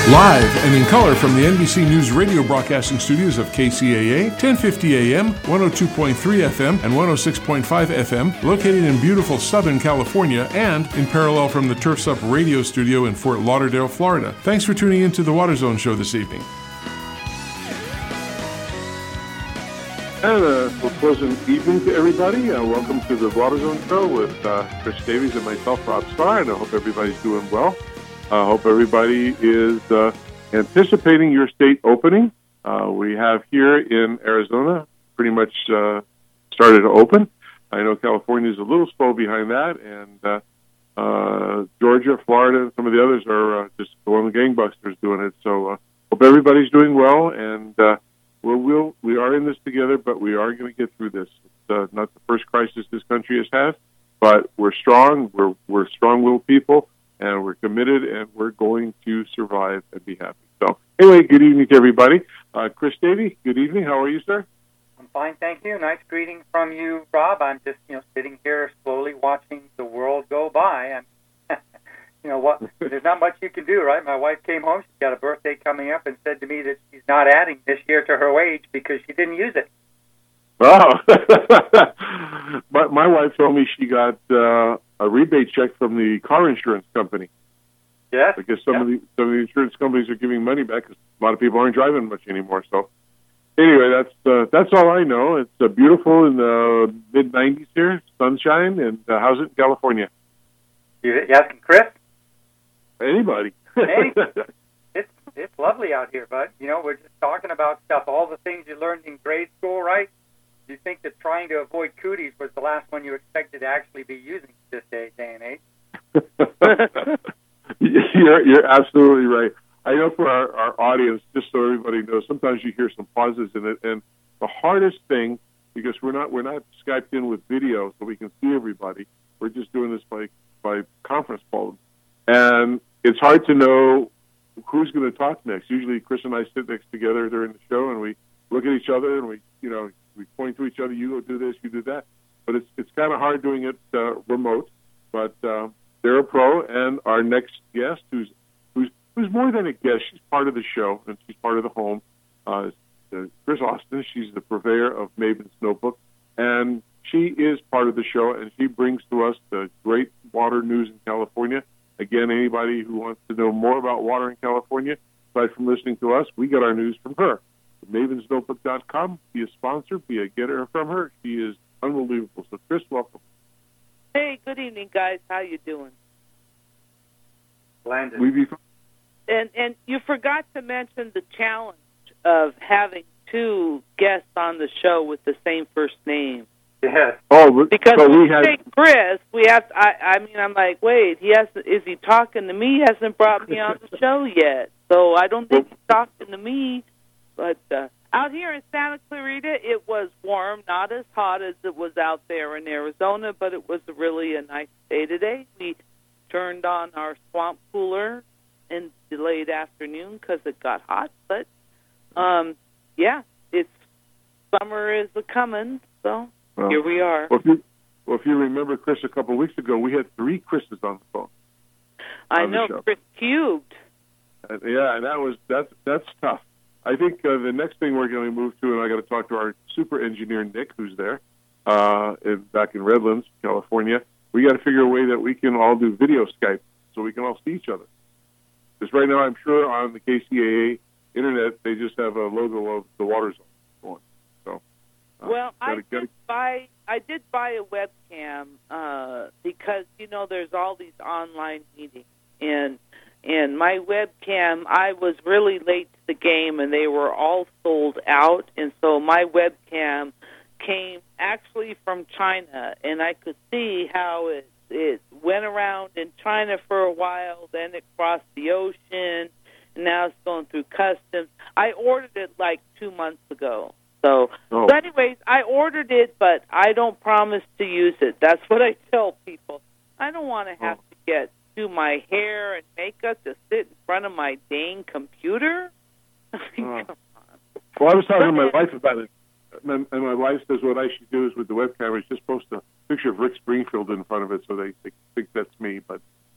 Live and in color from the NBC News radio broadcasting studios of KCAA, 1050 AM, 102.3 FM, and 106.5 FM, located in beautiful Southern California, and in parallel from the Turfs Up radio studio in Fort Lauderdale, Florida. Thanks for tuning in to the Water Zone Show this evening. And a pleasant evening to everybody. Welcome to the Water Zone Show with Chris Davies and myself, Rob Starr, and I hope everybody's doing well. I hope everybody is anticipating your state opening. We have here in Arizona pretty much started to open. I know California is a little slow behind that, and Georgia, Florida, and some of the others are just going gangbusters doing it. So hope everybody's doing well, and we are in this together, but we are going to get through this. It's not the first crisis this country has had, but we're strong. We're strong-willed people. And we're committed, and we're going to survive and be happy. So, anyway, good evening to everybody. Chris Davey, good evening. How are you, sir? I'm fine, thank you. Nice greeting from you, Rob. I'm just, sitting here slowly watching the world go by. And, what? There's not much you can do, right? My wife came home. She's got a birthday coming up and said to me that she's not adding this year to her wage because she didn't use it. Oh. My wife told me she got a rebate check from the car insurance company. Yes. I guess some of the insurance companies are giving money back because a lot of people aren't driving much anymore. So anyway, that's all I know. It's beautiful in the mid-90s here, sunshine, and how's it in California? You asking Chris? Anybody. Hey, it's lovely out here, bud. We're just talking about stuff, all the things you learned in grade school, right? You think that trying to avoid cooties was the last one you expected to actually be using this day and age? You're absolutely right. I know for our audience, just so everybody knows, sometimes you hear some pauses in it, and the hardest thing, because we're not Skyped in with video so we can see everybody. We're just doing this by conference call, and it's hard to know who's going to talk next. Usually, Chris and I sit next together during the show, and we look at each other, and we point to each other. You go do this, you do that. But it's kind of hard doing it remote. But they're a pro, and our next guest, who's more than a guest, she's part of the show and she's part of the home. Chris Austin. She's the purveyor of Maven's Notebook, and she is part of the show, and she brings to us the great water news in California. Again, anybody who wants to know more about water in California, aside from listening to us, we get our news from her. MavensNotebook.com. Be a sponsor, be a getter from her. She is unbelievable. So, Chris, welcome. Hey, good evening, guys. How you doing? Landon. And you forgot to mention the challenge of having two guests on the show with the same first name. Yes. Oh, because when we say Chris, we have to, I'm like, wait, is he talking to me? He hasn't brought me on the show yet. So I don't think he's talking to me. But out here in Santa Clarita, it was warm, not as hot as it was out there in Arizona, but it was really a nice day today. We turned on our swamp cooler in the late afternoon because it got hot. But, summer is a-coming, so here we are. Well, if you remember, Chris, a couple of weeks ago, we had 3 Chris's on the phone. I know, Chris cubed. And that's tough. I think the next thing we're going to move to, and I got to talk to our super engineer, Nick, who's there, back in Redlands, California. We got to figure a way that we can all do video Skype so we can all see each other. Because right now, I'm sure on the KCAA internet, they just have a logo of the Water Zone going. So, well, I did buy a webcam because there's all these online meetings, and my webcam, I was really late to the game, and they were all sold out, and so my webcam came actually from China, and I could see how it went around in China for a while, then it crossed the ocean, and now it's going through customs. I ordered it like 2 months ago. So anyways, I ordered it, but I don't promise to use it. That's what I tell people. I don't want to have to do my hair and makeup to sit in front of my dang computer. Come on. Well, I was talking to my wife about it, and my wife says what I should do is with the webcam is just post a picture of Rick Springfield in front of it so they think that's me. But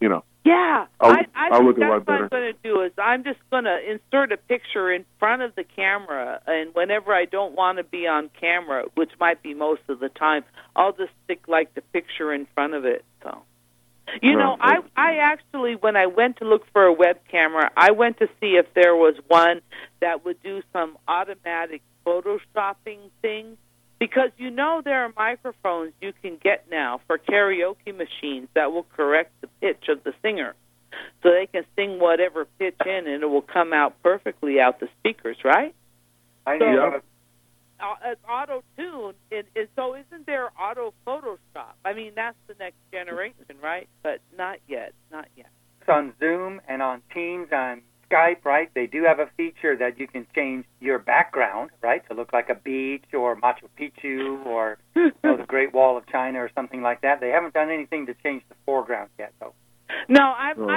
Yeah, I'll look a that's lot better. what I'm going to do is I'm just going to insert a picture in front of the camera, and whenever I don't want to be on camera, which might be most of the time, I'll just stick like the picture in front of it. So, I actually, when I went to look for a web camera, I went to see if there was one that would do some automatic photoshopping thing. Because there are microphones you can get now for karaoke machines that will correct the pitch of the singer. So they can sing whatever pitch in and it will come out perfectly out the speakers, right? I know. It's auto-tune. So isn't there auto-Photoshop? I mean, that's the next generation, right? But not yet. Not yet. It's on Zoom and on Teams, on Skype, right? They do have a feature that you can change your background, right, to look like a beach or Machu Picchu or the Great Wall of China or something like that. They haven't done anything to change the foreground yet, though. No,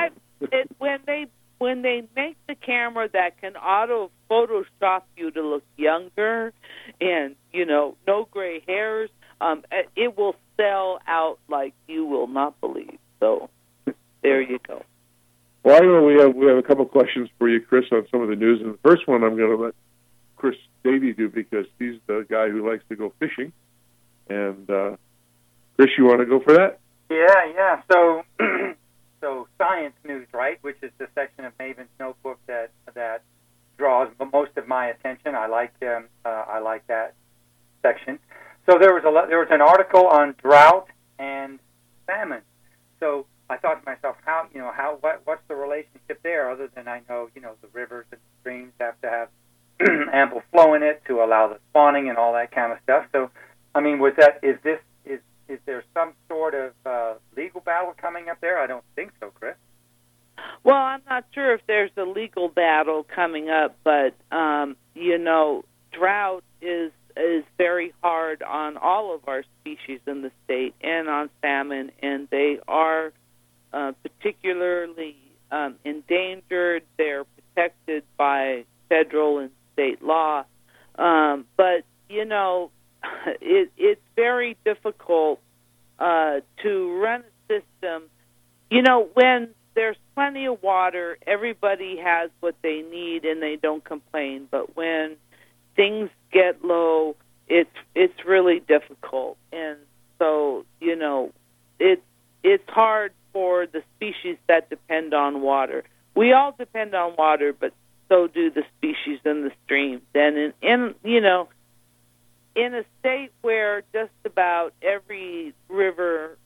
when they make the camera that can auto Photoshop you to look younger and no gray hairs, it will sell out like you will not believe. So there you go. Well, I know we have a couple questions for you, Chris, on some of the news. And the first one I'm going to let Chris Davey do because he's the guy who likes to go fishing. And, Chris, you want to go for that? Yeah. So science news, right, which is the section of Maven's notebook that draws most of my attention. I like that section. So there was an article on drought and famine. So I thought to myself, what's the relationship there? Other than I know, the rivers and streams have to have ample flow in it to allow the spawning and all that kind of stuff. So, I mean, is there some sort of legal battle coming up there? I don't think so, Chris. Well, I'm not sure if there's a legal battle coming up, but drought is very hard on all of our species in the state and on salmon, and they are particularly endangered. They're protected by federal and state law. But, it's very difficult to run a system. When there's plenty of water, everybody has what they need and they don't complain. But when things get low, it's really difficult. And so, it's hard for the species that depend on water. We all depend on water, but so do the species in the streams. And in a state where just about every river,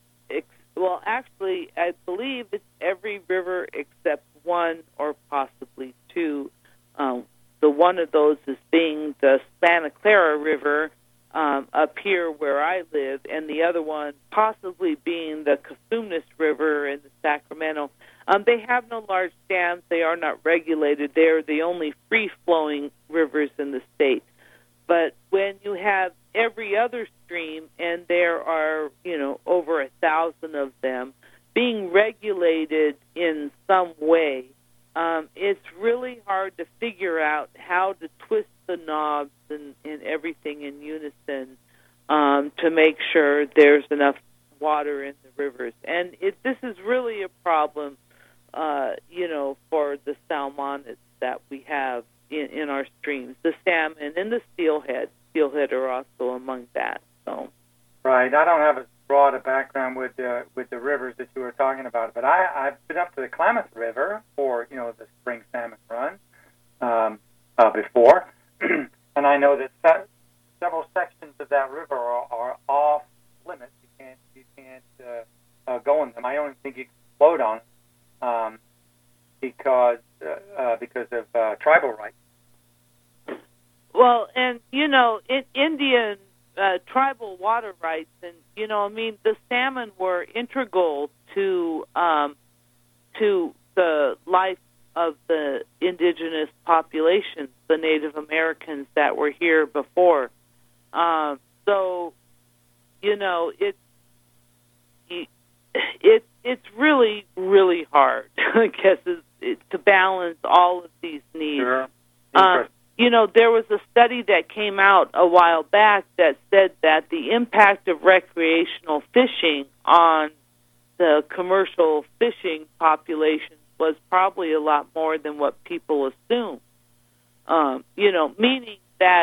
I believe it's every river except one or possibly two. The one of those is being the Santa Clara River up here where I live, and the other one possibly being the Cosumnes River in the Sacramento. They have no large dams. They are not regulated. They are the only free-flowing rivers in the state. But when you have every other stream, and there are, over 1,000 of them, being regulated in some way, it's really hard to figure out how to twist the knobs and everything in unison to make sure there's enough water in the rivers. And this is really a problem, for the salmonids that we have in our streams. The salmon and the steelhead. Steelhead are also among that. So. Right. I don't have as broad a background with the rivers that you were talking about, but I've been up to the Klamath River for the spring salmon run before, and I know that several sections of that river are off limits. You can't go in them. I don't think you can float on them because of tribal rights. Well, and in Indian tribal water rights, and the salmon were integral to the life of the indigenous populations, the Native Americans that were here before. So, it's really, really hard, I guess, to balance all of these needs. Sure. There was a study that came out a while back that said that the impact of recreational fishing on the commercial fishing population was probably a lot more than what people assume. Meaning that,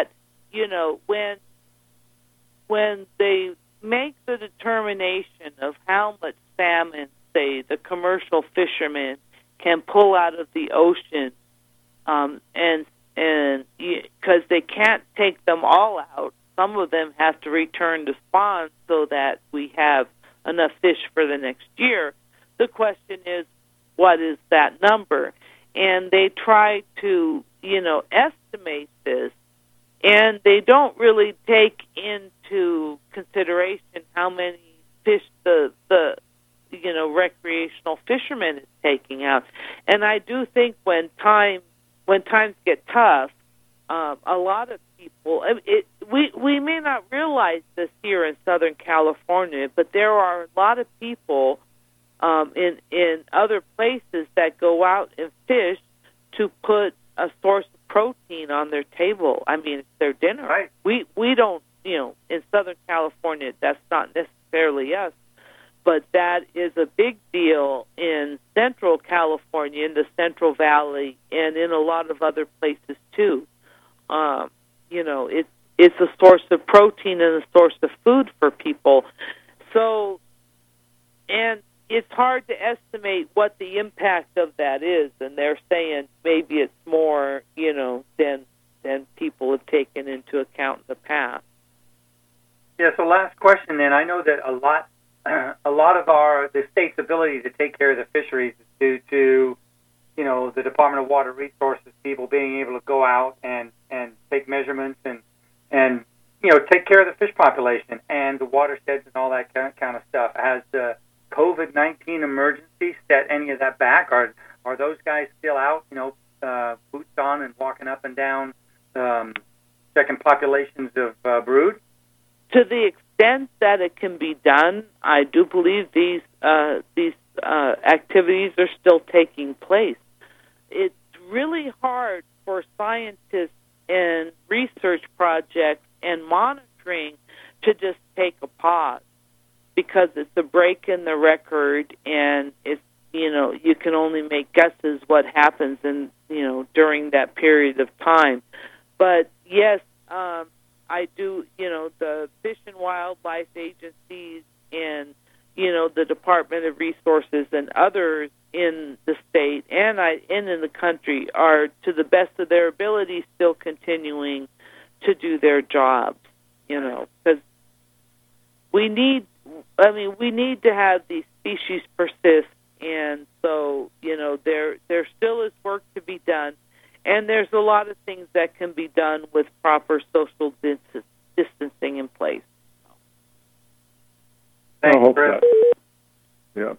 when they make the determination of how much salmon, say, the commercial fishermen can pull out of the ocean, and because they can't take them all out, some of them have to return to spawn so that we have enough fish for the next year. The question is, what is that number? And they try to, estimate this, and they don't really take into consideration how many fish the recreational fisherman is taking out. And I do think when times get tough, a lot of people, we may not realize this here in Southern California, but there are a lot of people in other places that go out and fish to put a source of protein on their table. I mean, it's their dinner. Right. We don't, in Southern California, that's not necessarily us, but that is a big deal in Central California, in the Central Valley, and in a lot of other places too. It's a source of protein and a source of food for people. So, and it's hard to estimate what the impact of that is, and they're saying maybe it's more, than people have taken into account in the past. Yeah. So, last question. Then I know that a lot of the state's ability to take care of the fisheries is due to, the Department of Water Resources people being able to go out and take measurements and take care of the fish population and the watersheds and all that kind of stuff. Has the COVID-19 emergency set any of that back? Are those guys still out, boots on and walking up and down, checking populations of brood? To the extent that it can be done, I do believe these activities are still taking place. It's really hard for scientists and research projects and monitoring to just take a pause, because it's a break in the record, and it's, you can only make guesses what happens during that period of time. But yes, I do, the Fish and Wildlife agencies and, the Department of Resources and others in the state and in the country are, to the best of their ability, still continuing to do their jobs, because we need to have these species persist, and so, there still is work to be done, and there's a lot of things that can be done with proper social distancing in place. Thanks, I hope Chris. that. Yeah.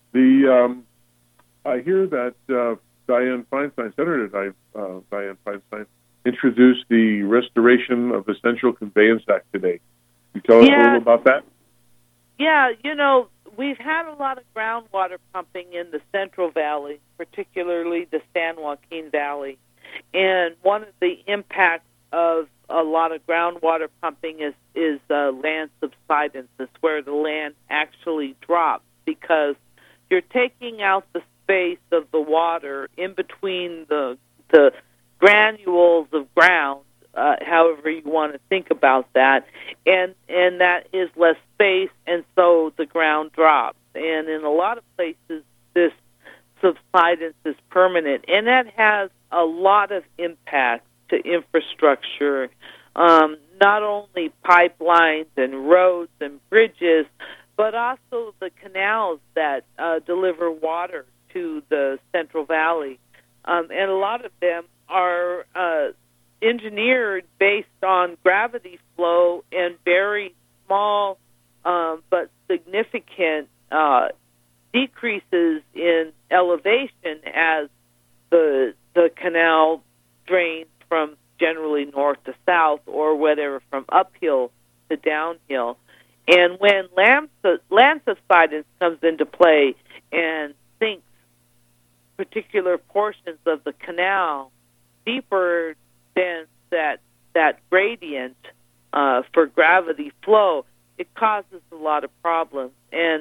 I hear that Dianne Feinstein, Senator Dianne Feinstein, introduced the restoration of the Central Conveyance Act today. Can you tell us a little about that? Yeah, we've had a lot of groundwater pumping in the Central Valley, particularly the San Joaquin Valley. And one of the impacts of a lot of groundwater pumping is land subsidence. It's where the land actually drops, because you're taking out the space of the water in between the granules of ground, however you want to think about that, and that is less space, and so the ground drops. And in a lot of places, this subsidence is permanent, and that has a lot of impact to infrastructure, not only pipelines and roads and bridges, but also the canals that deliver water to the Central Valley. And a lot of them are engineered based on gravity flow and very small but significant decreases in elevation as the canal drains from generally north to south, or whether from uphill to downhill. And when land subsidence comes into play and sinks particular portions of the canal deeper than that gradient for gravity flow, it causes a lot of problems. And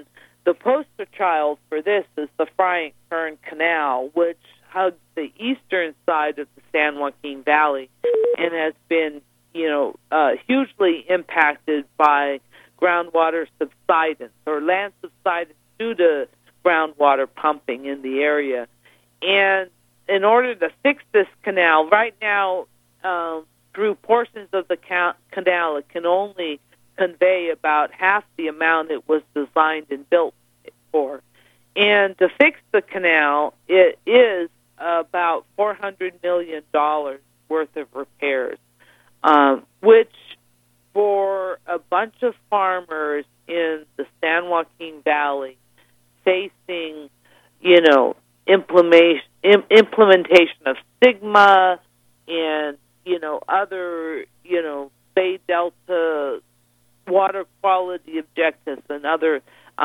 the poster child for this is the Frying Kern Canal, which hugs the eastern side of the San Joaquin Valley and has been, hugely impacted by groundwater subsidence or land subsidence due to groundwater pumping in the area. And in order to fix this canal, right now, through portions of the canal, it can only convey about half the amount it was designed and built for. And to fix the canal, it is about $400 million worth of repairs, which for a bunch of farmers in the San Joaquin Valley facing, implementation of SGMA and, other, Bay Delta water quality objectives and other,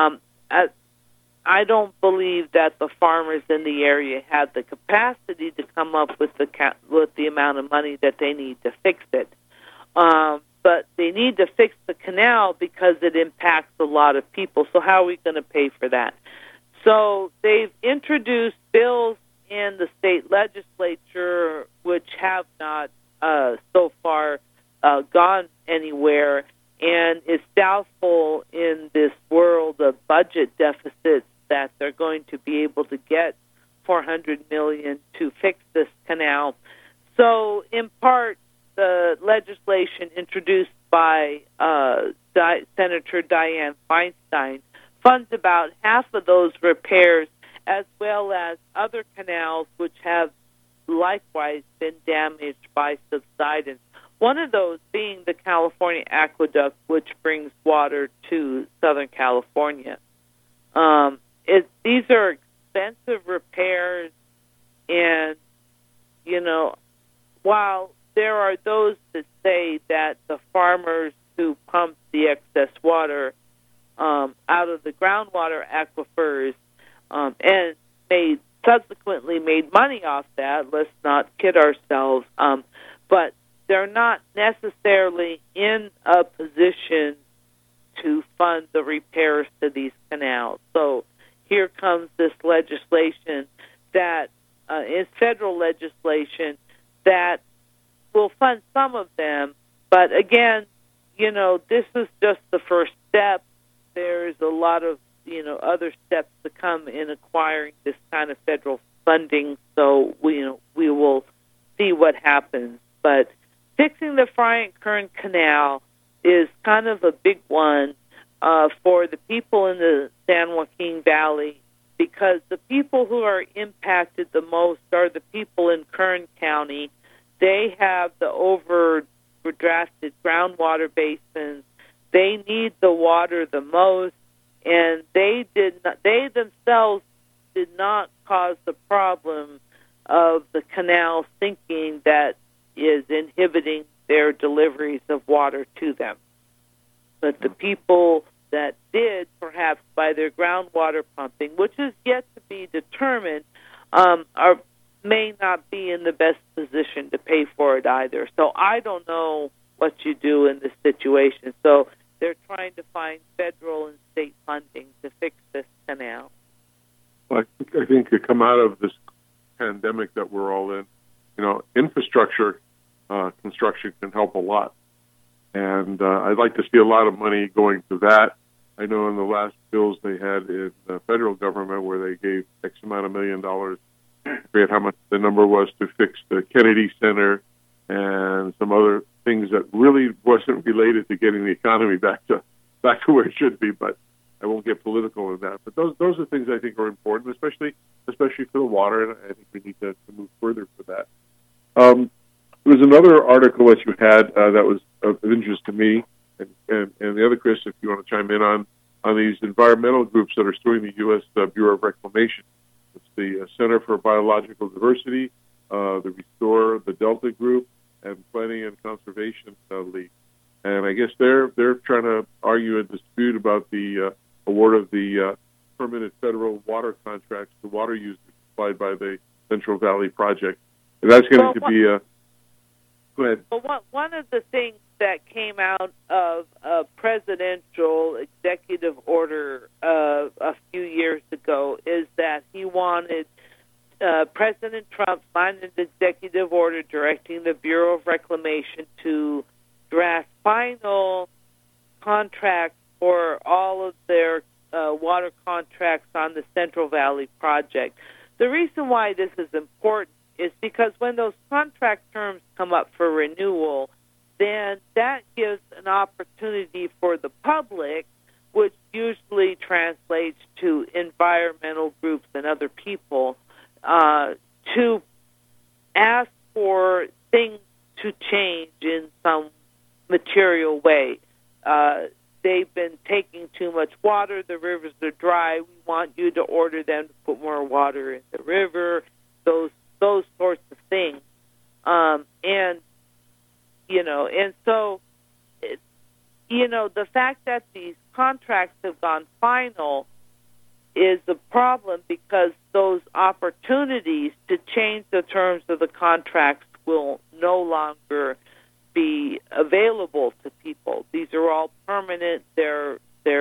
I don't believe that the farmers in the area had the capacity to come up with the amount of money that they need to fix it. But they need to fix the canal because it impacts a lot of people. So how are we going to pay for that? So they've introduced bills in the state legislature which have not so far gone anywhere, and it's doubtful in this world of budget deficits that they're going to be able to get $400 million to fix this canal. So in part, the legislation introduced by Senator Dianne Feinstein funds about half of those repairs, as well as other canals which have likewise been damaged by subsidence. One of those being the California Aqueduct, which brings water to Southern California. These are expensive repairs, and, while there are those that say that the farmers who pump the excess water out of the groundwater aquifers and subsequently made money off that, let's not kid ourselves, but they're not necessarily in a position to fund the repairs to these canals. So here comes this legislation that is federal legislation that will fund some of them. But again, this is just the first step. There's a lot of, other steps to come in acquiring this kind of federal funding. So we will see what happens. But fixing the Frying Kern Canal is kind of a big one for the people in the San Joaquin Valley, because the people who are impacted the most are the people in Kern County. They have the overdrafted groundwater basins. They need the water the most, and they themselves did not cause the problem of the canal sinking that is inhibiting their deliveries of water to them. But the people that did, perhaps by their groundwater pumping, which is yet to be determined, may not be in the best position to pay for it either. So I don't know what you do in this situation. So they're trying to find federal and state funding to fix this canal. Well, I think to come out of this pandemic that we're all in, infrastructure construction can help a lot. And I'd like to see a lot of money going to that. I know in the last bills they had in the federal government where they gave X amount of $1 million, I forget how much the number was, to fix the Kennedy Center and some other things that really wasn't related to getting the economy back to where it should be. But I won't get political in that. But those are things I think are important, especially for the water, and I think we need to move further for that. There was another article that you had that was of interest to me, and the other, Chris, if you want to chime in on these environmental groups that are suing the U.S. Bureau of Reclamation. It's the Center for Biological Diversity, the Restore the Delta Group, and Planning and Conservation League. And I guess they're trying to argue a dispute about the award of the permanent federal water contracts to water users supplied by the Central Valley Project. And that's going to be a... Go ahead. Well, one of the things that came out of a presidential executive order a few years ago is that he wanted President Trump signed an executive order directing the Bureau of Reclamation to draft final contracts for all of their water contracts on the Central Valley Project. The reason why this is important is because when those contract terms come up for renewal, then that gives an opportunity for the public, which usually translates to environmental groups and other people, to ask for things to change in some material way. They've been taking too much water. The rivers are dry. We want you to order them to put more water in the river. Those sorts of things. So, the fact that these contracts have gone final is a problem because those opportunities to change the terms of the contracts will no longer be available to people. These are all permanent. They're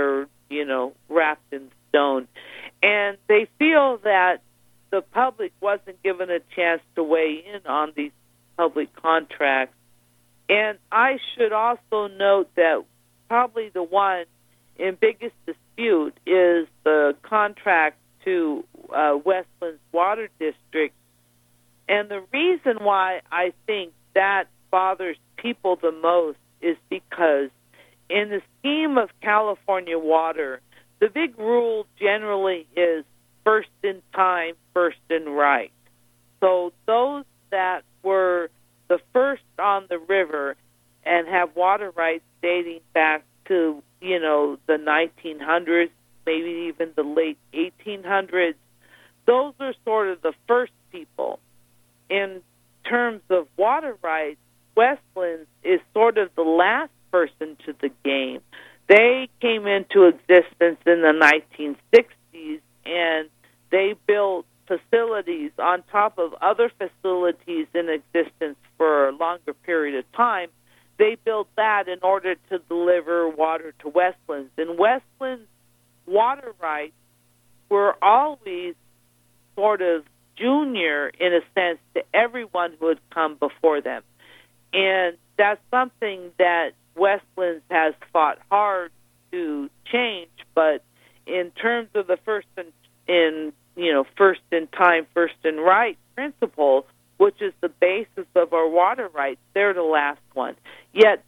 wrapped in stone. And they feel that the public wasn't given a chance to weigh in on these public contracts. And I should also note that probably the one in biggest dispute is the contract to Westlands Water District. And the reason why I think that bothers people the most is because in the scheme of California water, the big rule generally is first in time, first in right. So those that were the first on the river and have water rights dating back to, the 1900s, maybe even the late 1800s, those are sort of the first people. In terms of water rights, Westlands is sort of the last person to the game. They came into existence in the 1960s, and they built facilities on top of other facilities in existence for a longer period of time. They built that in order to deliver water to Westlands. And Westlands' water rights were always sort of junior, in a sense, to everyone who had come before them. And that's something that Westlands has fought hard to change, but in terms of the first in time, first in right principle, which is the basis of our water rights, they're the last one. Yet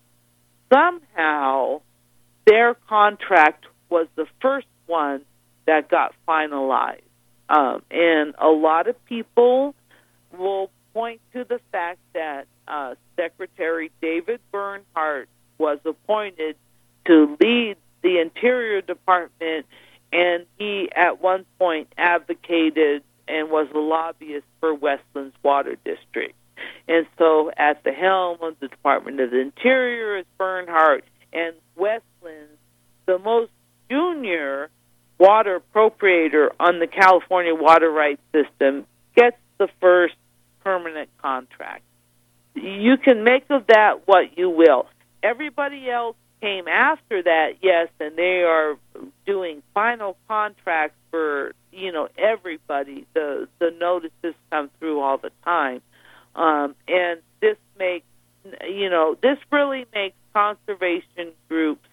somehow their contract was the first one that got finalized. And a lot of people will point to the fact that Secretary David Bernhardt was appointed to lead the Interior Department, and he at one point advocated and was a lobbyist for Westlands Water District. And so at the helm of the Department of the Interior is Bernhardt, and Westlands, the most junior water appropriator on the California water rights system, gets the first permanent contract. You can make of that what you will. Everybody else came after that, yes, and they are doing final contracts for, everybody. The notices come through all the time. And this makes, this really makes conservation groups,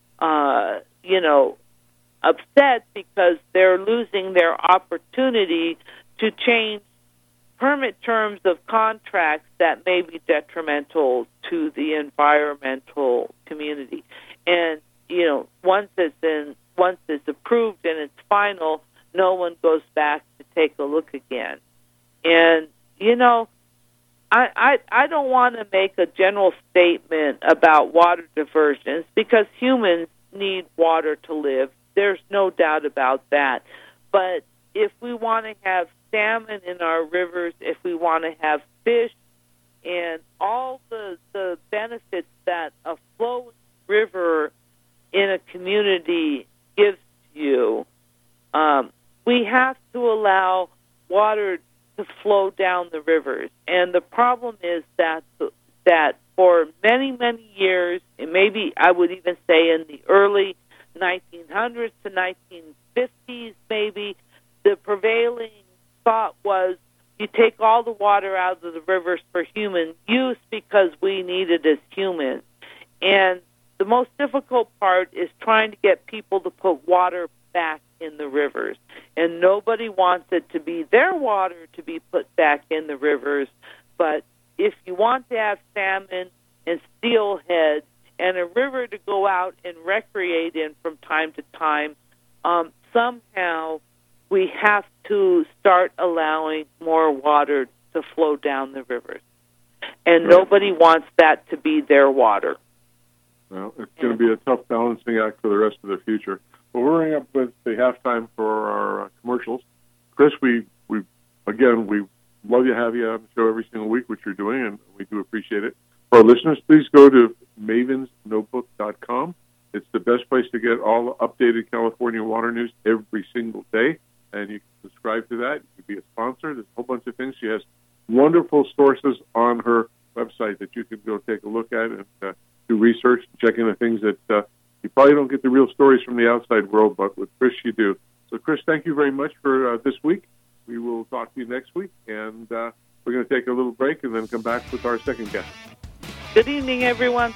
upset because they're losing their opportunity to change permit terms of contracts that may be detrimental to the environmental community. And, once it's approved and it's final, no one goes back to take a look again. And, I don't want to make a general statement about water diversions because humans need water to live. There's no doubt about that. But if we want to have salmon in our rivers, if we want to have fish, and all the benefits that a flowing river in a community gives you, we have to allow water to flow down the rivers. And the problem is that that for many, many years, and maybe I would even say in the early 1900s to 1950s maybe, the prevailing thought was you take all the water out of the rivers for human use because we need it as humans. And the most difficult part is trying to get people to put water back in the rivers. And nobody wants it to be their water to be put back in the rivers. But if you want to have salmon and steelhead and a river to go out and recreate in from time to time, somehow we have to start allowing more water to flow down the rivers. And nobody wants that to be their water. Well, it's going to be a tough balancing act for the rest of the future. But we're running up with the halftime for our commercials. Chris, we love to have you on the show every single week, which you're doing, and we do appreciate it. For our listeners, please go to mavensnotebook.com. It's the best place to get all the updated California water news every single day, and you can subscribe to that. You can be a sponsor. There's a whole bunch of things. She has wonderful sources on her website that you can go take a look at and do research, check into things that you probably don't get the real stories from the outside world, but with Chris you do. So, Chris, thank you very much for this week. We will talk to you next week, and we're going to take a little break and then come back with our second guest. Good evening, everyone.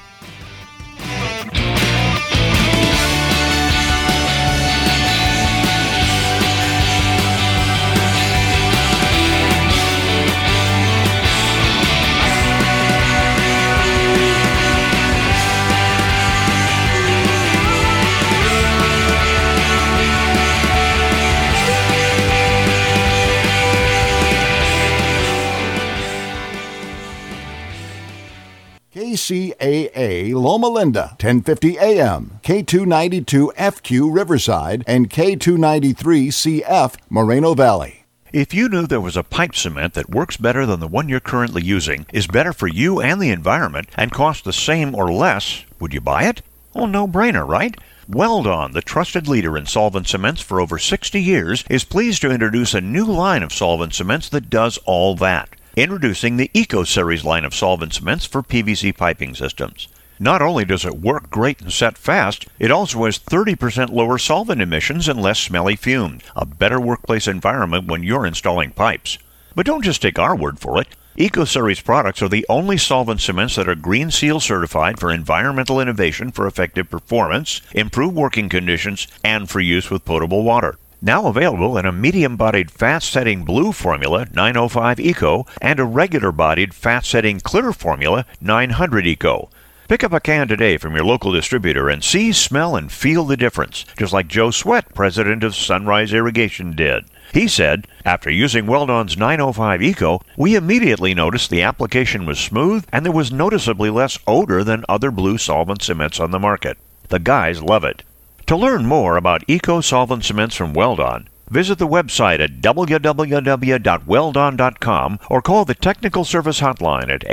KCAA Loma Linda, 1050 AM, K292FQ Riverside, and K293CF Moreno Valley. If you knew there was a pipe cement that works better than the one you're currently using, is better for you and the environment, and costs the same or less, would you buy it? Oh, no-brainer, right? Weldon, the trusted leader in solvent cements for over 60 years, is pleased to introduce a new line of solvent cements that does all that. Introducing the Eco Series line of solvent cements for PVC piping systems. Not only does it work great and set fast, it also has 30% lower solvent emissions and less smelly fumes, a better workplace environment when you're installing pipes. But don't just take our word for it. Eco Series products are the only solvent cements that are Green Seal certified for environmental innovation for effective performance, improved working conditions, and for use with potable water. Now available in a medium-bodied fast-setting blue formula, 905 Eco, and a regular-bodied fast-setting clear formula, 900 Eco. Pick up a can today from your local distributor and see, smell, and feel the difference, just like Joe Sweat, president of Sunrise Irrigation, did. He said, after using Weldon's 905 Eco, we immediately noticed the application was smooth and there was noticeably less odor than other blue solvent cements on the market. The guys love it. To learn more about Eco Solvent Cements from Weldon, visit the website at www.weldon.com or call the technical service hotline at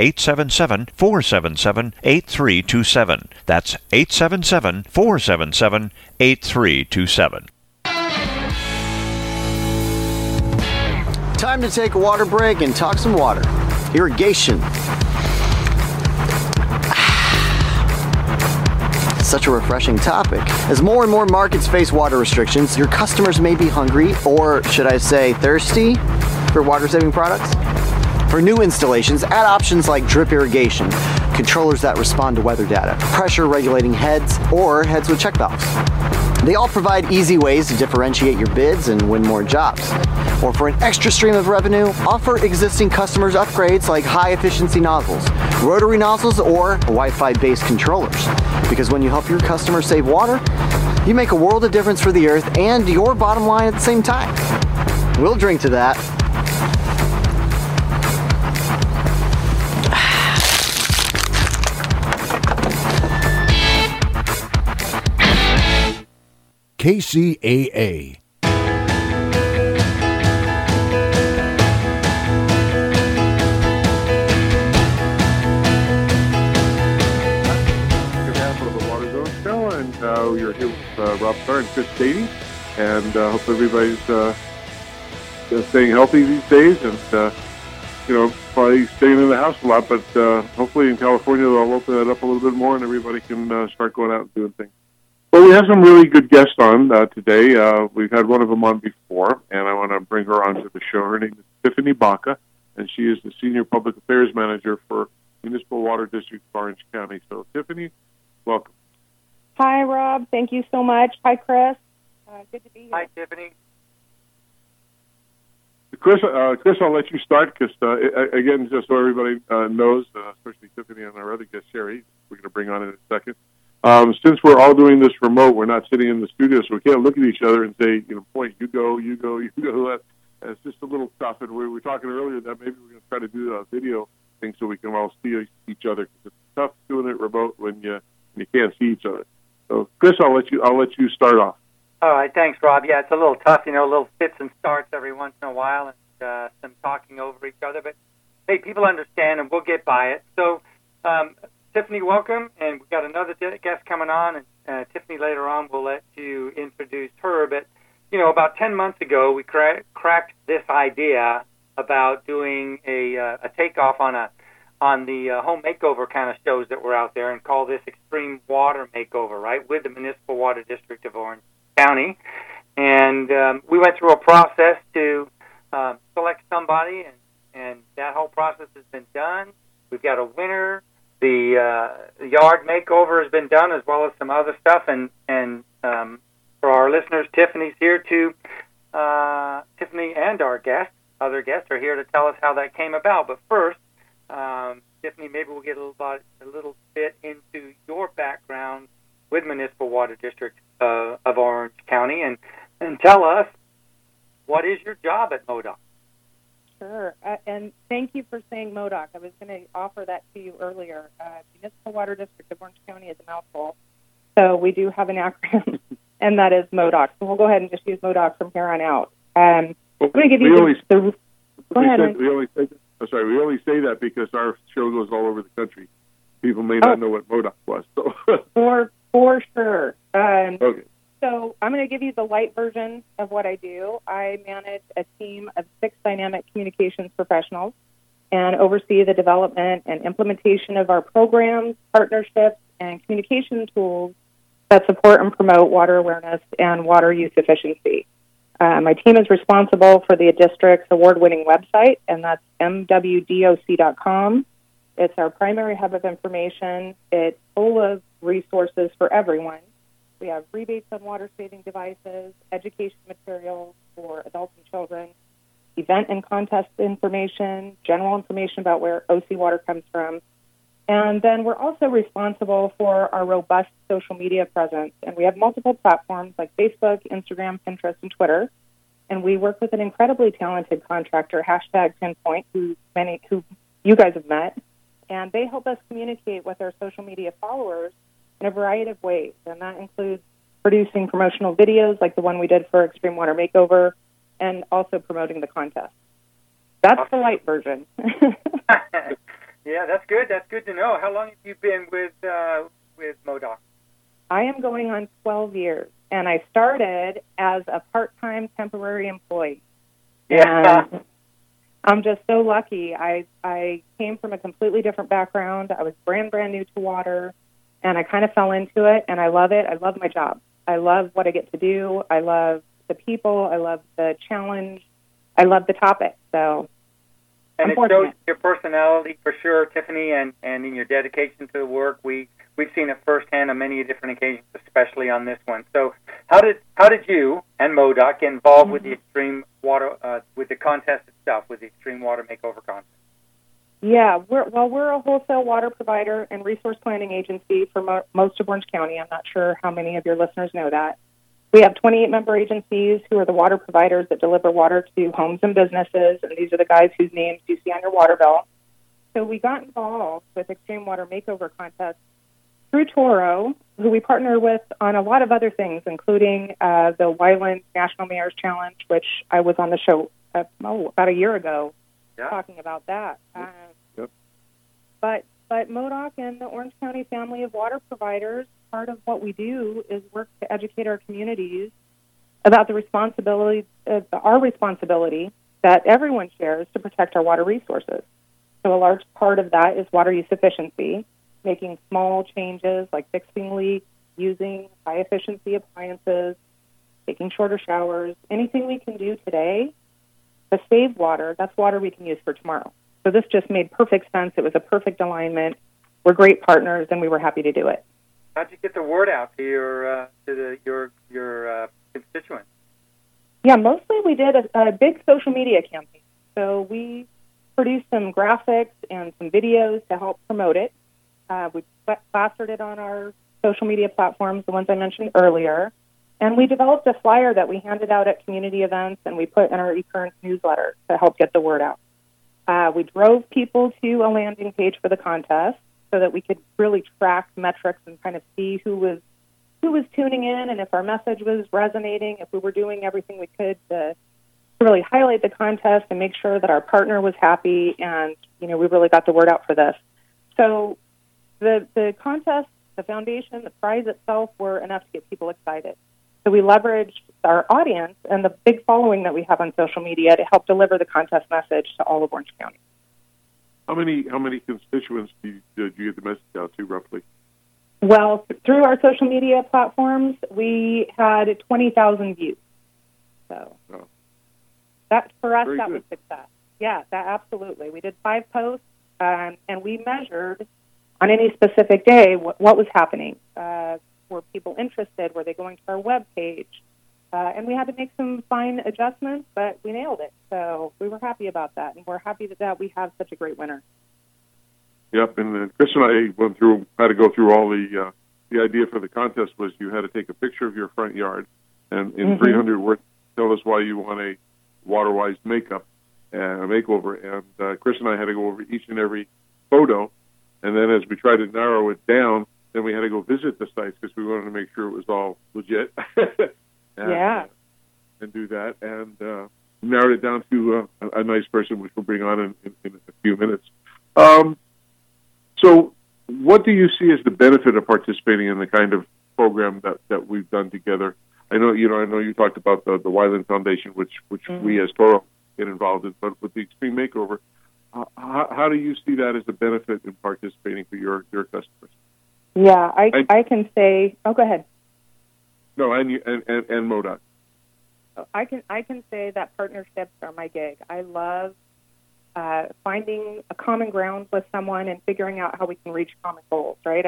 877-477-8327. That's 877-477-8327. Time to take a water break and talk some water. Irrigation. Such a refreshing topic. As more and more markets face water restrictions, your customers may be hungry, or should I say thirsty, for water-saving products. For new installations, add options like drip irrigation, controllers that respond to weather data, pressure-regulating heads, or heads with check valves. They all provide easy ways to differentiate your bids and win more jobs. Or for an extra stream of revenue, offer existing customers upgrades like high-efficiency nozzles, rotary nozzles, or Wi-Fi based controllers. Because when you help your customers save water, you make a world of difference for the earth and your bottom line at the same time. We'll drink to that. KCAA. You're here with Rob Starr and Chris Stady, and hope everybody's staying healthy these days. And probably staying in the house a lot, but hopefully in California they'll open it up a little bit more and everybody can start going out and doing things. Well, we have some really good guests on today. We've had one of them on before, and I want to bring her onto the show. Her name is Tiffany Baca, and she is the Senior Public Affairs Manager for Municipal Water District of Orange County. So, Tiffany, welcome. Hi, Rob. Thank you so much. Hi, Chris. Good to be here. Hi, Tiffany. Chris, I'll let you start because, again, just so everybody knows, especially Tiffany and our other guest, Sherry, we're going to bring on in a second. Since we're all doing this remote, we're not sitting in the studio, so we can't look at each other and say, point, you go. It's just a little tough. And we were talking earlier that maybe we're going to try to do a video thing so we can all see each other, because it's tough doing it remote when you can't see each other. So, Chris, I'll let you start off. All right, thanks, Rob. Yeah, it's a little tough, little fits and starts every once in a while, and some talking over each other. But hey, people understand, and we'll get by it. So, Tiffany, welcome, and we've got another guest coming on, and Tiffany later on will let you introduce her. But about 10 months ago, we cracked this idea about doing a takeoff on the home makeover kind of shows that were out there, and call this Extreme Water Makeover, right, with the Municipal Water District of Orange County. And we went through a process to select somebody, and that whole process has been done. We've got a winner. The yard makeover has been done, as well as some other stuff. And for our listeners, Tiffany's here too. Tiffany and our other guests are here to tell us how that came about. But first, Tiffany, maybe we'll get a little bit into your background with Municipal Water District of Orange County, and tell us, what is your job at MoDOC? Sure, and thank you for saying MoDOC. I was going to offer that to you earlier. Municipal Water District of Orange County is a mouthful, so we do have an acronym, and that is MoDOC. So we'll go ahead and just use MoDOC from here on out. I'm going to give you go ahead. We only say that because our show goes all over the country. People may not know what MoDOC was. So. For sure. Okay. So I'm going to give you the light version of what I do. I manage a team of 6 dynamic communications professionals and oversee the development and implementation of our programs, partnerships, and communication tools that support and promote water awareness and water use efficiency. My team is responsible for the district's award-winning website, and that's mwdoc.com. It's our primary hub of information. It's full of resources for everyone. We have rebates on water-saving devices, education materials for adults and children, event and contest information, general information about where OC water comes from. And then we're also responsible for our robust social media presence. And we have multiple platforms like Facebook, Instagram, Pinterest, and Twitter. And we work with an incredibly talented contractor, #10point, who you guys have met. And they help us communicate with our social media followers in a variety of ways. And that includes producing promotional videos like the one we did for Extreme Water Makeover, and also promoting the contest. That's the light version. Yeah, that's good. That's good to know. How long have you been with MoDOC? I am going on 12 years, and I started as a part-time temporary employee. Yeah. And I'm just so lucky. I came from a completely different background. I was brand new to water, and I kind of fell into it, and I love it. I love my job. I love what I get to do. I love the people. I love the challenge. I love the topic. So, and it shows your personality for sure, Tiffany, and in your dedication to the work. We've seen it firsthand on many different occasions, especially on this one. So, how did you and MoDOC get involved with the Extreme Water with the contest itself, with the Extreme Water Makeover contest? Yeah, we're a wholesale water provider and resource planning agency for most of Orange County. I'm not sure how many of your listeners know that. We have 28 member agencies who are the water providers that deliver water to homes and businesses, and these are the guys whose names you see on your water bill. So we got involved with Extreme Water Makeover Contest through Toro, who we partner with on a lot of other things, including the Wyland National Mayor's Challenge, which I was on the show about a year ago talking about that. Yep. But MoDOC and the Orange County family of water providers, part of what we do is work to educate our communities about the responsibility, our responsibility that everyone shares to protect our water resources. So a large part of that is water use efficiency, making small changes like fixing leaks, using high-efficiency appliances, taking shorter showers. Anything we can do today to save water, that's water we can use for tomorrow. So this just made perfect sense. It was a perfect alignment. We're great partners, and we were happy to do it. How'd you get the word out to your constituents? Yeah, mostly we did a big social media campaign. So we produced some graphics and some videos to help promote it. We plastered it on our social media platforms, the ones I mentioned earlier. And we developed a flyer that we handed out at community events and we put in our eCurrents newsletter to help get the word out. We drove people to a landing page for the contest so that we could really track metrics and kind of see who was tuning in and if our message was resonating, if we were doing everything we could to really highlight the contest and make sure that our partner was happy, and we really got the word out for this. So the contest, the foundation, the prize itself were enough to get people excited. So we leveraged our audience and the big following that we have on social media to help deliver the contest message to all of Orange County. How many constituents did you get the message out to, roughly? Well, through our social media platforms, we had 20,000 views. So that for us, that was success. Yeah, that absolutely. We did 5 posts, and we measured on any specific day what was happening. Were people interested? Were they going to our web page? And we had to make some fine adjustments, but we nailed it. So we were happy about that, and we're happy that we have such a great winner. Yep, and Chris and I had to go through all the idea for the contest was you had to take a picture of your front yard, and in 300 words, tell us why you want a water-wise makeover. And Chris and I had to go over each and every photo, and then as we tried to narrow it down, then we had to go visit the sites because we wanted to make sure it was all legit. And do that, and narrowed it down to a nice person, which we'll bring on in a few minutes. So what do you see as the benefit of participating in the kind of program that we've done together? I know you talked about the Wyland Foundation, which we as Toro get involved in, but with the Extreme Makeover, how do you see that as a benefit in participating for your customers? Yeah, I can say. Oh, go ahead. No, and MoDOT. I can say that partnerships are my gig. I love finding a common ground with someone and figuring out how we can reach common goals. Right?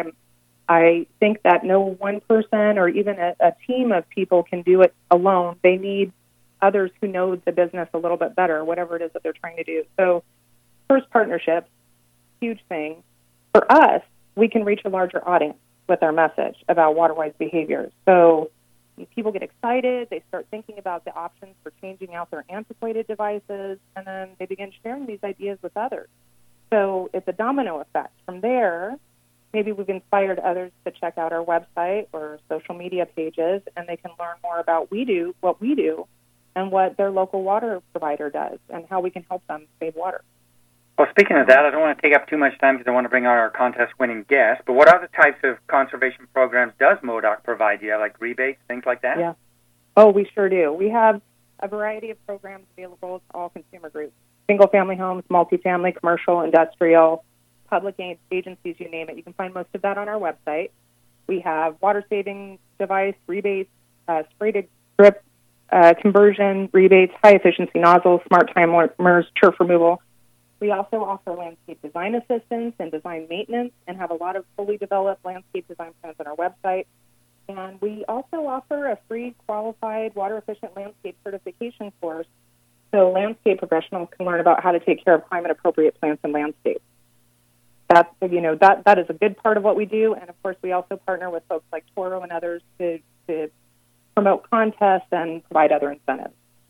I think that no one person or even a team of people can do it alone. They need others who know the business a little bit better, whatever it is that they're trying to do. So, first, partnerships, huge thing. For us, we can reach a larger audience with our message about water-wise behaviors. So people get excited, they start thinking about the options for changing out their antiquated devices, and then they begin sharing these ideas with others. So it's a domino effect. From there, maybe we've inspired others to check out our website or social media pages, and they can learn more about what we do, and what their local water provider does, and how we can help them save water. Well, speaking of that, I don't want to take up too much time because I want to bring out our contest-winning guest. But what other types of conservation programs does MoDOT provide? Do you have, like, rebates, things like that? Yeah. Oh, we sure do. We have a variety of programs available to all consumer groups. Single-family homes, multifamily, commercial, industrial, public agencies, you name it. You can find most of that on our website. We have water-saving device rebates, spray-to-drip conversion rebates, high-efficiency nozzles, smart timers, turf removal. We also offer landscape design assistance and design maintenance and have a lot of fully developed landscape design plans on our website. And we also offer a free qualified water-efficient landscape certification course so landscape professionals can learn about how to take care of climate-appropriate plants and landscapes. That is a good part of what we do. And, of course, we also partner with folks like Toro and others to promote contests and provide other incentives.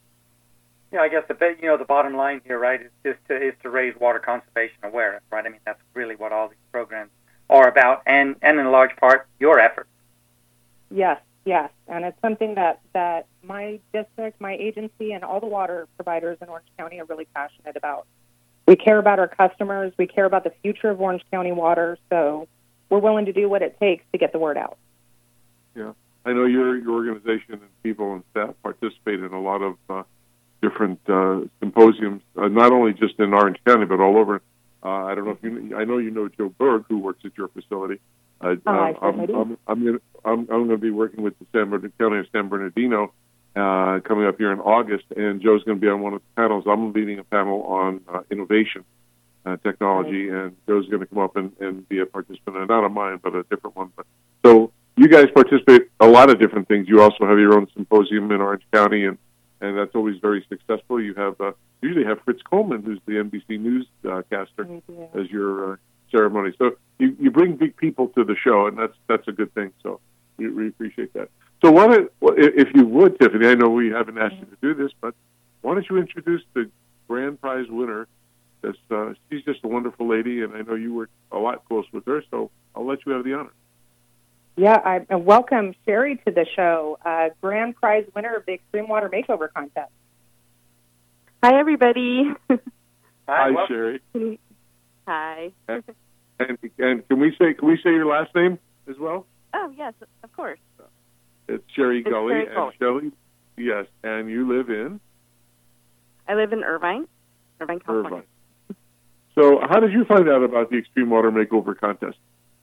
Yeah, I guess the bottom line here, right, is to raise water conservation awareness, right? I mean, that's really what all these programs are about, and in a large part, your effort. Yes, and it's something that my district, my agency, and all the water providers in Orange County are really passionate about. We care about our customers. We care about the future of Orange County water, so we're willing to do what it takes to get the word out. Yeah, I know your organization and people and staff participate in a lot of different symposiums, not only just in Orange County, but all over. I don't know if I know you know Joe Berg, who works at your facility. I'm going to be working with the County of San Bernardino coming up here in August, and Joe's going to be on one of the panels. I'm leading a panel on innovation technology, and Joe's going to come up and be a participant, and not of mine, but a different one. So you guys participate a lot of different things. You also have your own symposium in Orange County, and that's always very successful. You have usually have Fritz Coleman, who's the NBC newscaster, as your ceremony. So you bring big people to the show, and that's a good thing. So we appreciate that. So if you would, Tiffany, I know we haven't asked you to do this, but why don't you introduce the grand prize winner? She's just a wonderful lady, and I know you work a lot close with her, so I'll let you have the honor. Yeah, I welcome Sherry to the show, grand prize winner of the Extreme Water Makeover Contest. Hi, everybody. Hi, Sherry. Hi. And can we say your last name as well? Oh, yes, of course. It's Sherry Gully. Sherry and Gully. Shelley, yes, and you live in? I live in Irvine, California. Irvine. So how did you find out about the Extreme Water Makeover Contest?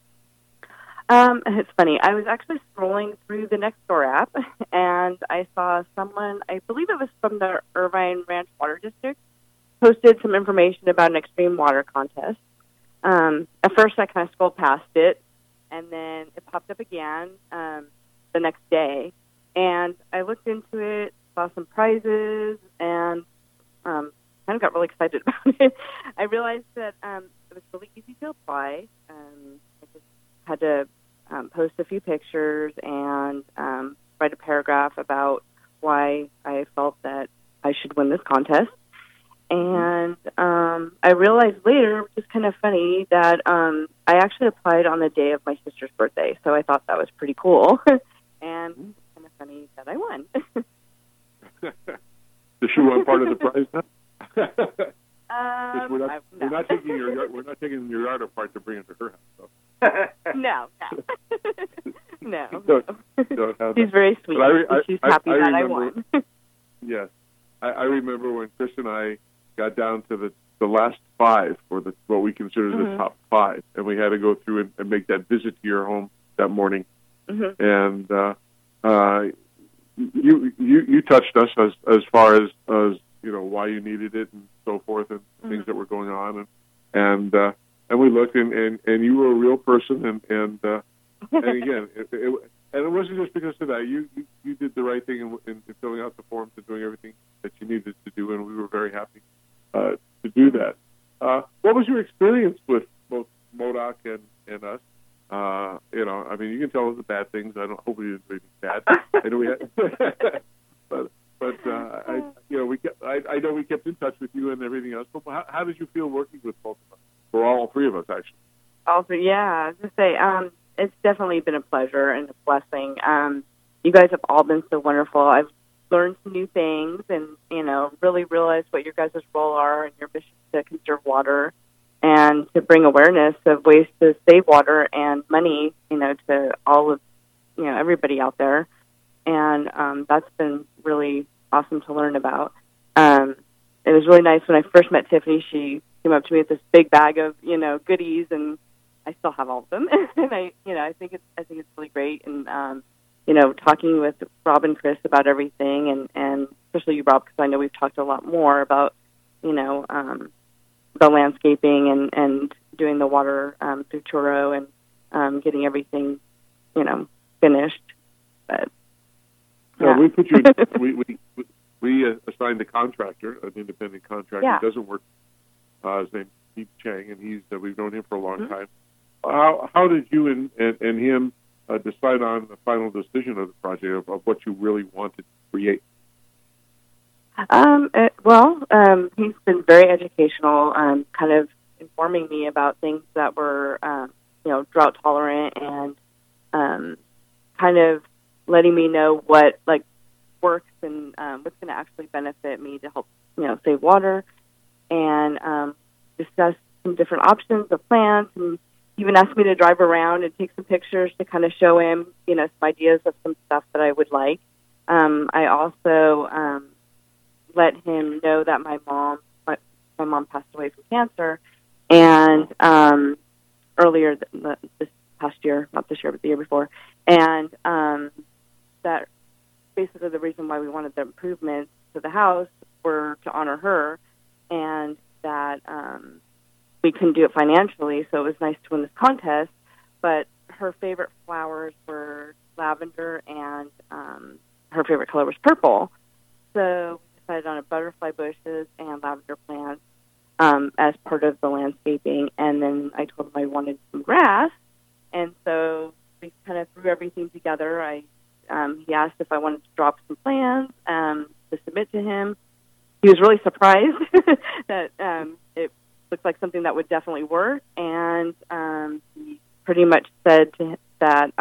It's funny. I was actually scrolling through the Nextdoor app, and I saw someone, I believe it was from the Irvine Ranch Water District, posted some information about an extreme water contest. At first, I kind of scrolled past it, and then it popped up again the next day. And I looked into it, saw some prizes, and kind of got really excited about it. I realized that it was really easy to apply. I just had to post a few pictures and write a paragraph about why I felt that I should win this contest. And I realized later, which is kind of funny, that I actually applied on the day of my sister's birthday, so I thought that was pretty cool. And it's kind of funny that I won. Does she want part of the prize now? We're not taking your yard apart to bring it to her house. So. No. Don't have She's that. very sweet. She's happy that I won. Yes. I remember when Chris and I got down to the last five, or what we consider the top five, and we had to go through and make that visit to your home that morning. And you touched us as far as why you needed it and so forth, and things that were going on, and we looked and you were a real person, and again it wasn't just because of that. You did the right thing in filling out the forms and doing everything that you needed to do, and we were very happy to do that. What was your experience with both MODOC and us? I mean, you can tell us the bad things. I don't hope we didn't do anything bad. I know we had, I know we kept in touch with you and everything else. But how did you feel working with both of us? For all three of us, actually. Also, yeah, I was going to say, it's definitely been a pleasure and a blessing. You guys have all been so wonderful. I've learned some new things and, really realized what your guys' role are and your mission to conserve water and to bring awareness of ways to save water and money, to all of, everybody out there. And that's been really awesome to learn about. It was really nice when I first met Tiffany. She came up to me with this big bag of, goodies, and I still have all of them. And I think it's really great. And talking with Rob and Chris about everything, and especially you, Rob, because I know we've talked a lot more about, the landscaping and doing the water through Churro and getting everything, finished. But yeah. We put you. we assigned a contractor, an independent contractor. Yeah. Who doesn't work. His name's Keith Chang, and we've known him for a long time. How did you and him decide on the final decision of the project of what you really wanted to create? He's been very educational, kind of informing me about things that were, drought tolerant, and kind of letting me know what works and what's going to actually benefit me to help, save water, and discuss some different options of plants, and even asked me to drive around and take some pictures to kind of show him, some ideas of some stuff that I would like. I also, let him know that my mom passed away from cancer, and earlier this past year, not this year, but the year before, and that basically the reason why we wanted the improvements to the house were to honor her, and that we couldn't do it financially, so it was nice to win this contest, but her favorite flowers were lavender, and her favorite color was purple. So we decided on a butterfly bushes and lavender plants as part of the landscaping, and then I told him I wanted some grass, and so we kind of threw everything together. He asked if I wanted to drop some plans to submit to him. He was really surprised that it looked like something that would definitely work, and he pretty much said that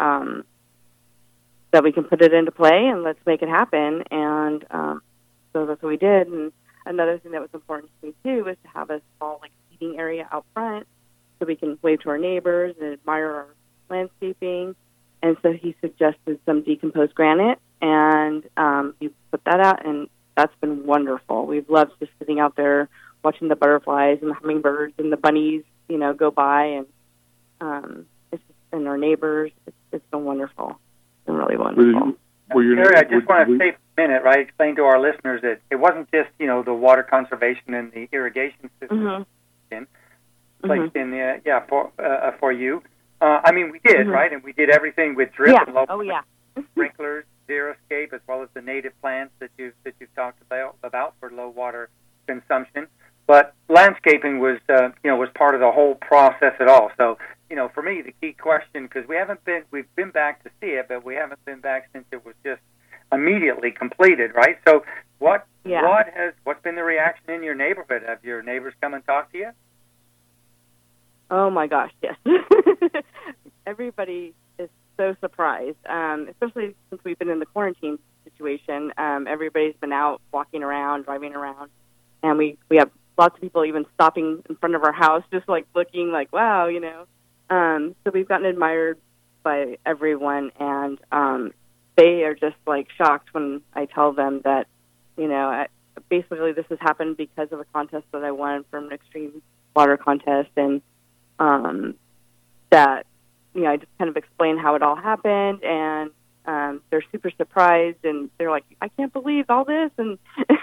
we can put it into play and let's make it happen. And so that's what we did. And another thing that was important to me too was to have a small seating area out front so we can wave to our neighbors and admire our landscaping. And so he suggested some decomposed granite, and he put that out, and that's been wonderful. We've loved just sitting out there watching the butterflies and the hummingbirds and the bunnies, go by, and and our neighbors. It's been wonderful. It's been really wonderful. Terry, I just want to say for a minute, right? Explain to our listeners that it wasn't just the water conservation and the irrigation system placed in for you. I mean, we did, right? And we did everything with drip and local sprinklers, Xeriscape, as well as the native plants that you've talked about for low water consumption. But landscaping was part of the whole process at all. So, for me, the key question, because we've been back to see it, but we haven't been back since it was just immediately completed, right? So, what's been the reaction in your neighborhood? Have your neighbors come and talk to you? Oh my gosh, yes. Everybody is so surprised, especially since we've been in the quarantine situation. Everybody's been out walking around, driving around, and we have lots of people even stopping in front of our house, just looking wow, So we've gotten admired by everyone, and they are just shocked when I tell them that, basically this has happened because of a contest that I won from an extreme water contest, and that, I just kind of explain how it all happened, and they're super surprised, and they're like, I can't believe all this, and,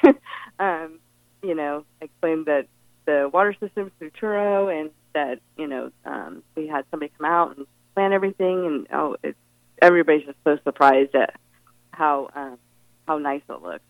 explain that the water system's through Turo, and that, we had somebody come out and plan everything, and, everybody's just so surprised at how nice it looks.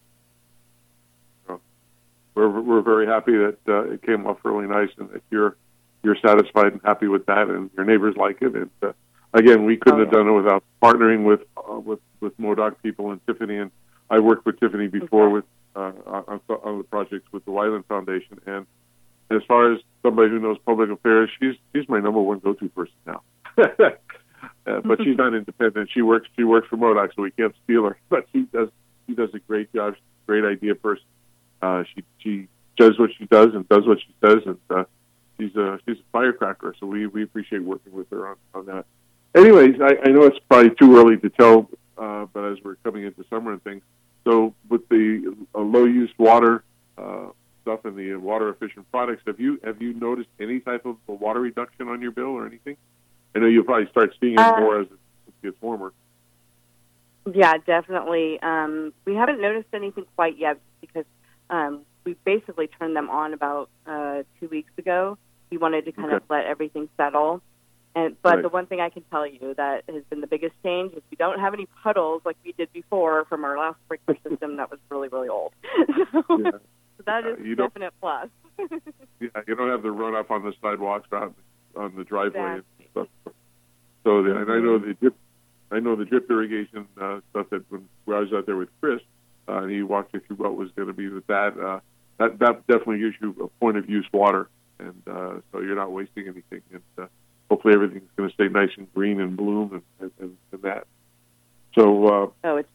We're very happy that it came off really nice, and that you're satisfied and happy with that, and your neighbors like it. And again, we couldn't have done it without partnering with MODOC people and Tiffany. And I worked with Tiffany before with on the projects with the Wyland Foundation. And as far as somebody who knows public affairs, she's my number one go-to person now. But she's not independent. She works for MODOC, so we can't steal her. But she does a great job. She's a great idea person. She does what she does and does what she says, and she's a firecracker. So we appreciate working with her on that. Anyways, I know it's probably too early to tell, but as we're coming into summer and things, so with the low use water stuff and the water efficient products, have you noticed any type of water reduction on your bill or anything? I know you'll probably start seeing it more as it gets warmer. Yeah, definitely. We haven't noticed anything quite yet because we basically turned them on about 2 weeks ago. We wanted to kind of let everything settle. But the one thing I can tell you that has been the biggest change is we don't have any puddles like we did before from our last sprinkler system that was really, really old. So that is a definite plus. You don't have the run up on the sidewalks on the driveway and stuff. So and I know the drip irrigation stuff that when I was out there with Chris, and he walked you through what was going to be with that. That definitely gives you a point of use water, and so you're not wasting anything. And hopefully everything's going to stay nice and green and bloom and that. So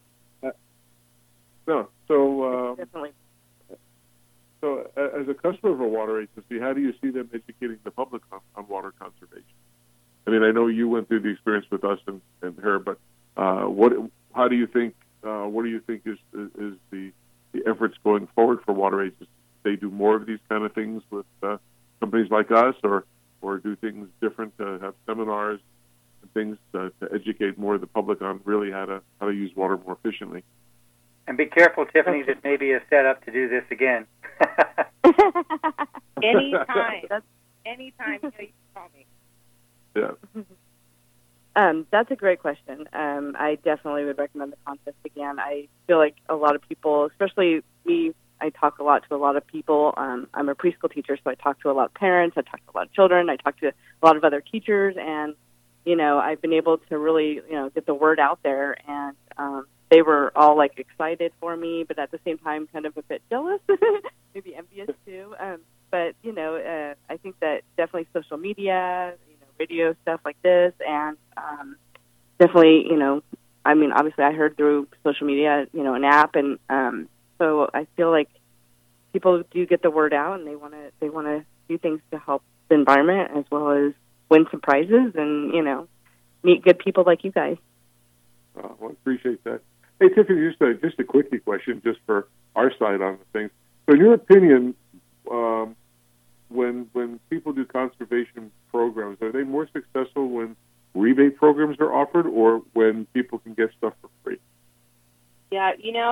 definitely. So as a customer of a water agency, how do you see them educating the public on water conservation? I mean, I know you went through the experience with us and her, but what do you think is the efforts going forward for water agencies, they do more of these kind of things with companies like us, or do things different, have seminars and things to educate more of the public on really how to use water more efficiently. And be careful, Tiffany, this may be a setup to do this again. Anytime. Anytime you can call me. Yeah. That's a great question. I definitely would recommend the contest again. I feel like a lot of people, especially me, I talk a lot to a lot of people. I'm a preschool teacher, so I talk to a lot of parents. I talk to a lot of children. I talk to a lot of other teachers, and I've been able to really get the word out there. And they were all like excited for me, but at the same time, kind of a bit jealous, maybe envious too. But I think that definitely social media, radio stuff like this, and definitely, obviously I heard through social media, an app, and so I feel like people do get the word out, and they want to do things to help the environment as well as win some prizes and meet good people like you guys. Well, I appreciate that. Hey, Tiffany, just a quickie question, just for our side on the things. So, in your opinion, when people do conservation programs, are they more successful when rebate programs are offered, or when people can get stuff for free? Yeah,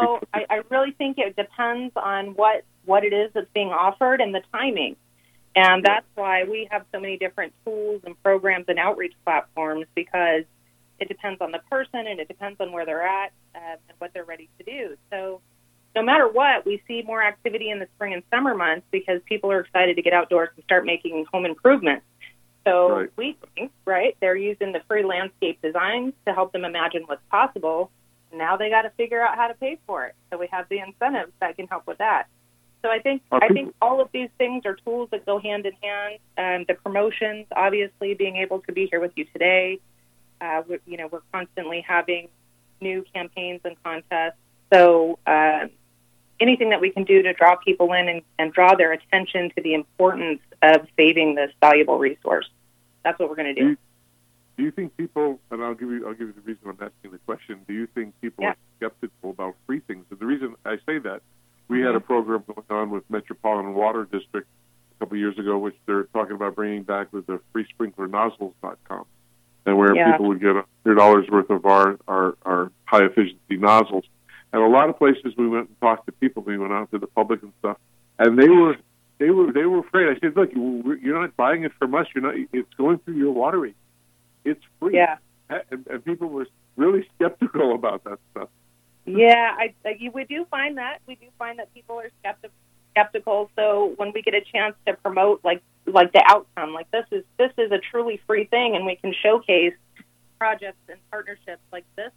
I really think it depends on what it is that's being offered and the timing. And that's why we have so many different tools and programs and outreach platforms, because it depends on the person and it depends on where they're at and what they're ready to do. So no matter what, we see more activity in the spring and summer months because people are excited to get outdoors and start making home improvements. So we think, they're using the free landscape designs to help them imagine what's possible. Now they got to figure out how to pay for it. So we have the incentives that can help with that. So I think all of these things are tools that go hand in hand. The promotions, obviously, being able to be here with you today. We're constantly having new campaigns and contests. So anything that we can do to draw people in and draw their attention to the importance of saving this valuable resource. That's what we're going to do. Do you think people, and I'll give you the reason I'm asking the question, do you think people are skeptical about free things? And the reason I say that, we had a program going on with Metropolitan Water District a couple of years ago, which they're talking about bringing back with the freesprinklernozzles.com, and where people would get $100 worth of our high-efficiency nozzles. And a lot of places we went and talked to people, we went out to the public and stuff, and they were afraid. I said, look, you're not buying it from us. It's going through your water agency. It's free. Yeah. And people were really skeptical about that stuff. Yeah, we do find that. We do find that people are skeptical. So when we get a chance to promote like the outcome, like this is a truly free thing, and we can showcase projects and partnerships like this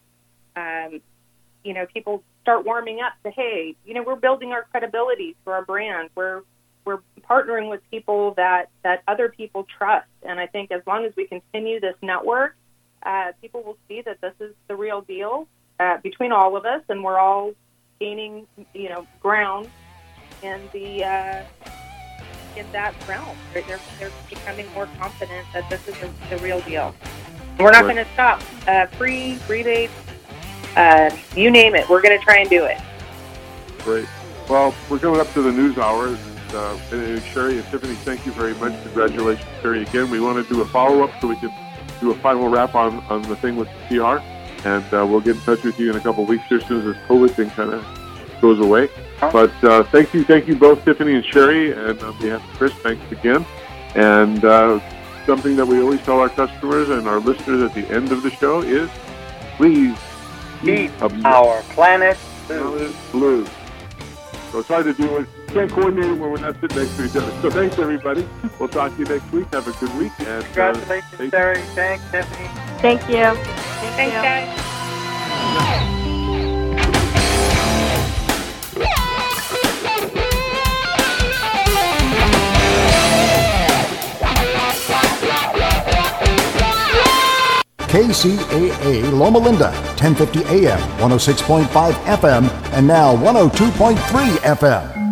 one, people start warming up to, hey, we're building our credibility for our brand. We're partnering with people that other people trust. And I think as long as we continue this network, people will see that this is the real deal between all of us, and we're all gaining, ground in that realm. They're becoming more confident that this is the real deal. We're not going to stop. Free, rebates, you name it. We're going to try and do it. Great. Well, we're coming up to the news hour. Sherry and Tiffany, thank you very much. Congratulations, Sherry, again. We want to do a follow-up so we can do a final wrap on the thing with the PR. And we'll get in touch with you in a couple of weeks here as soon as this COVID thing kind of goes away. But thank you both, Tiffany and Sherry. And on behalf of Chris, thanks again. And something that we always tell our customers and our listeners at the end of the show is, please keep our planet blue. So it's hard to do it. Can't coordinate it when we're not sitting next to each other. So thanks, everybody. We'll talk to you next week. Have a good week. And, congratulations, Sherry. Thanks, Tiffany. Thank you. Thanks, guys. KCAA Loma Linda, 1050 AM, 106.5 FM, and now 102.3 FM.